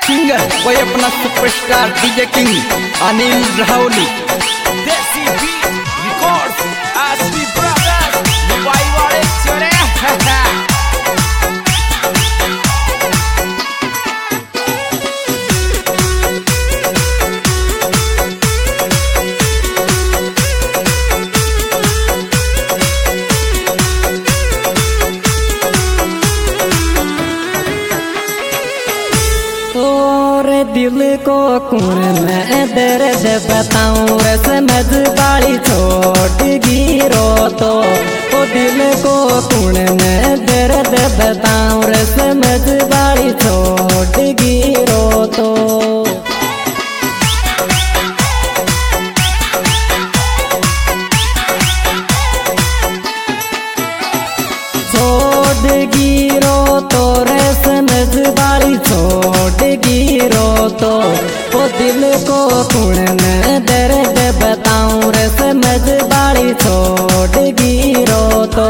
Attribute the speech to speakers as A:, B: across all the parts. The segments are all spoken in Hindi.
A: सिंगर वही अपना superstar DJ king Anil Rahuli.
B: Desi beat records आसवी ब्रदर्स दुबई वाले चले
C: दिल को कौन मैं दर्द बताऊं रे समझ बाली छोड़ गिरो तो ओ दिल को कौन मैं दर्द बताऊं रे समझ बाली छोड़ गिरो तो छोड़ गिरो तो रे समझ बाली छोड़ गिरो तो वो दिल को कौन मैं दर्द बताऊं रे समझ बाली छोड़ गिरो तो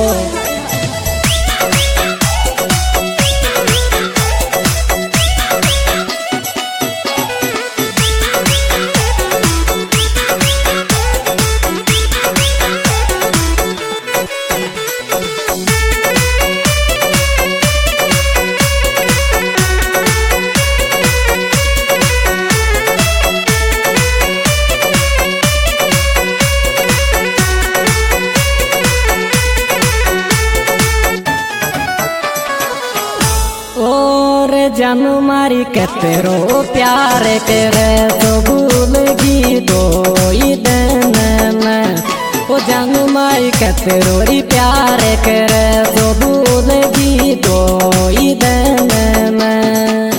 C: जानू मारी कतरो प्यार करे तो भूलगी दो दिन में ओ जानू मारी कतरो प्यार करे तो भूलगी दो दिन में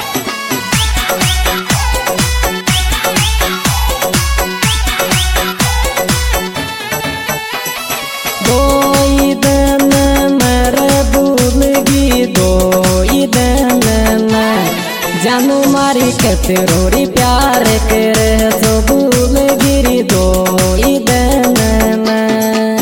C: दो दिन मेरे भूलगी दो दिन जानू मारी कतरोरी प्यार करे तो भूल गिरी दो दिन में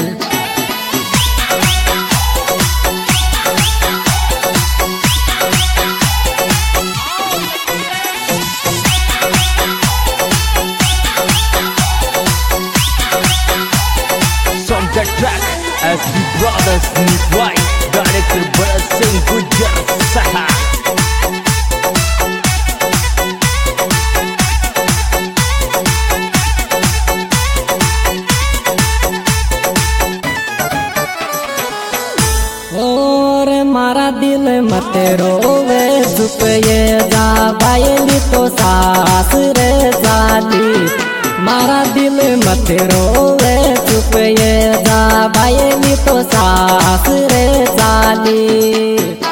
B: From the track ASV Brothers Dubai Director Bharat Singh Gujar Saha
C: मारा दिल मत रोवे चुप ये जा बायली तो सास रे जाली मारा दिल मत रोवे चुप ये जा बायली तो सास रे जाली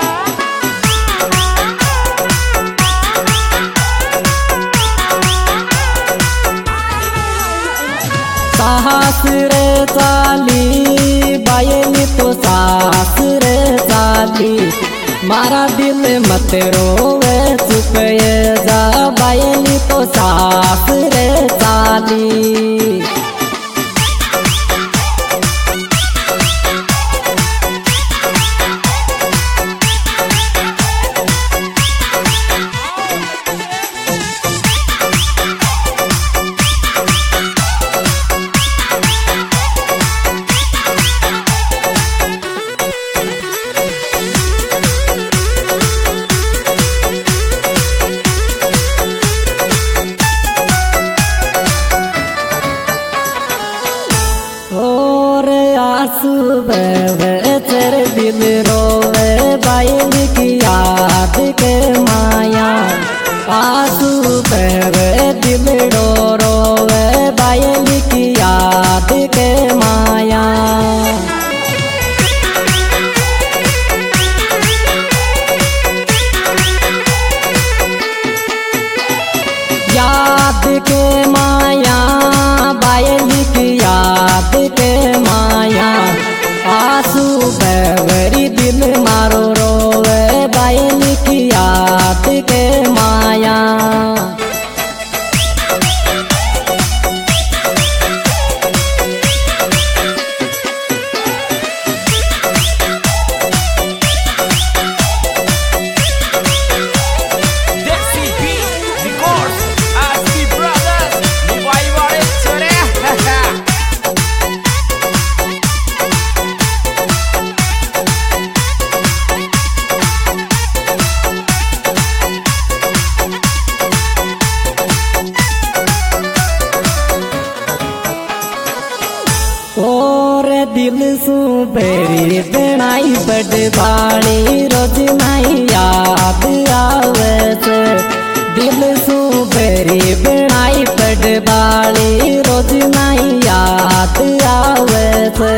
C: सास रे जाली बायली तो सास रे जाली मारा दिल मत रोवे चुप ये जा बायली तो सास रे जाली तेर दिल रोवे बाइल की याद के माया आंसू बहवे दिल रोवे बाइल की याद के माया याद के माया बाइल की याद के माया आंसू बहवरी दिल मारो रोवे बाइल की याद के माया रोज नहीं याद आवे से।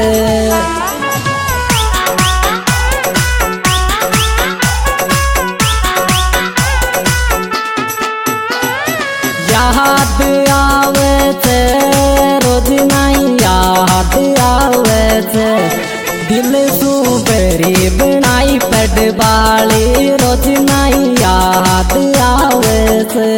C: याद आवे से रोज नहीं याद आवे से। दिल सू बेरी बनाई पड बाली रोज नहीं याद आवे से।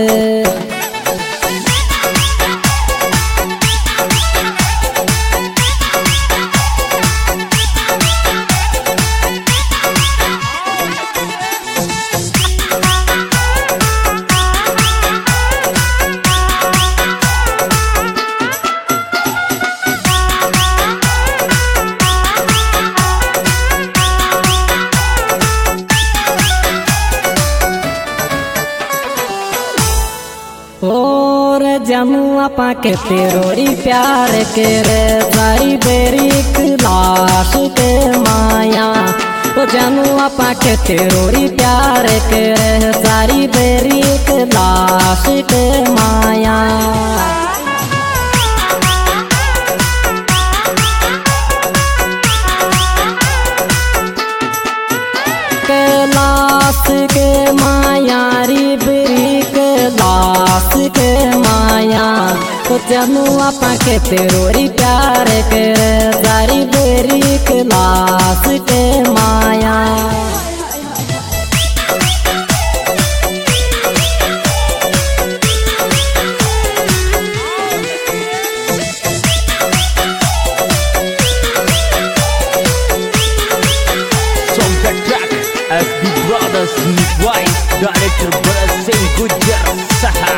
C: और जमुआ पाके तेरोरी प्यार के रे सारी बेरी लाश के माया। ओ जमुआ पाके तेरोरी प्यार के रे सारी बेरी लाश के माया। लाश के माया री बेरी लाश के माया। तो जमुआ पाके तेरोरी प्यार के सारी बेरी के लाश के माया।
B: SB Brothers Network, Director Bharat Singh Gujjar Saha.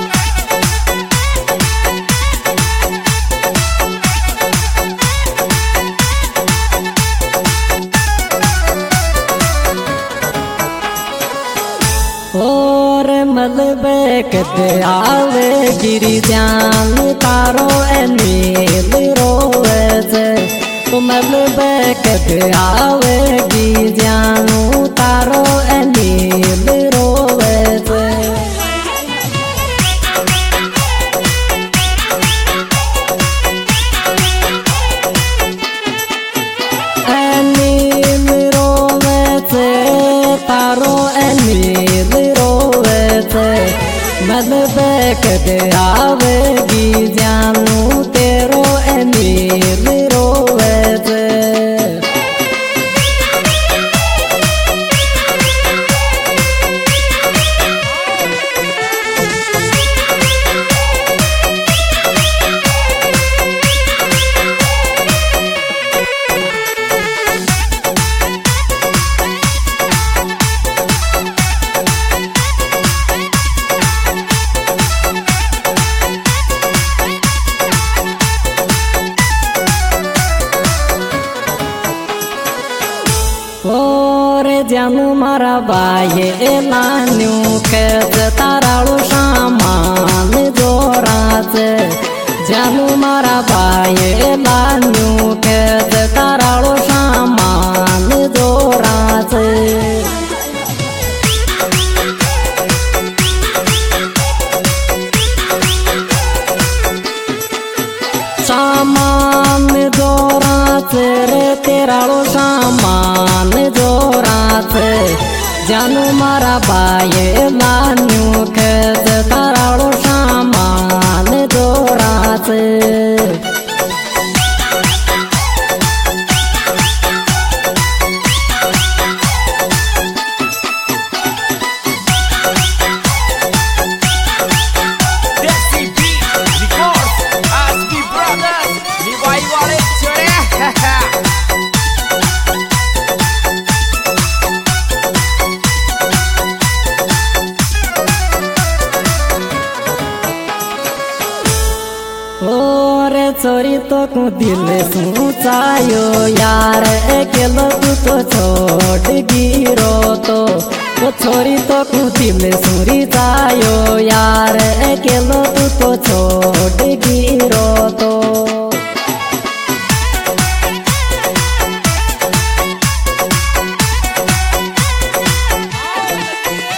C: और मलबे कते आवे गिरी जान तारो नील रोवे से। तो मलबे कते आवे गिरी जानू तारो नील रोवे से। नील रोवे से तारो नील रोवे से। मलबे कते आवेगी जानू तेरो नील रोवे से। और जानू मारा बाये लान्यू के ताराड़ू सामान जोरा से। जानू मारा बाये लान्यू के ताराड़ू सामान जोरा से। सामान जोरा से रे तेराड़ो सामान जोरा से। जानू मारा बाये लान्यू के ताराड़ो सामान जोरा से। छोरी तो को दिल सूचायो यार अकेलो तू तो छोड़ गिरो तो। छोरी तो को दिल सूरी जायो यार अकेलो तू तो छोड़ गिरो तो।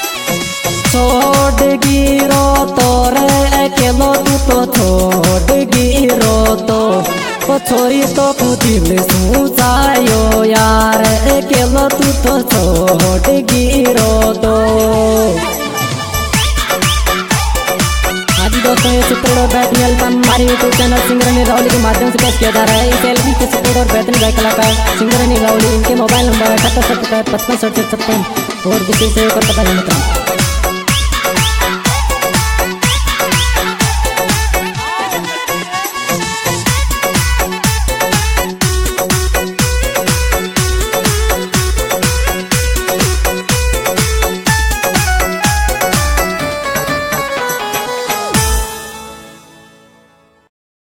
C: छोड़ गिरो तो रे अकेलो तू तो छोड़ गिरो तो ओ छोरी तो तू दिल सूचायो यार अकेलो तू तो छोड़ गिरो तो। दोस्तों ये चित्र और बेहतरीन एल्बम हमारे YouTube channel singer Anil Rahul के माध्यम से पेश किया जा रहा है। इस एल्बम के सपोर्ट और बेहतरीन गायक कलाकार सिंगर अनिल राहुल, इनके मोबाइल नंबर 787755 और विशेष सहयोग कर पता नहीं।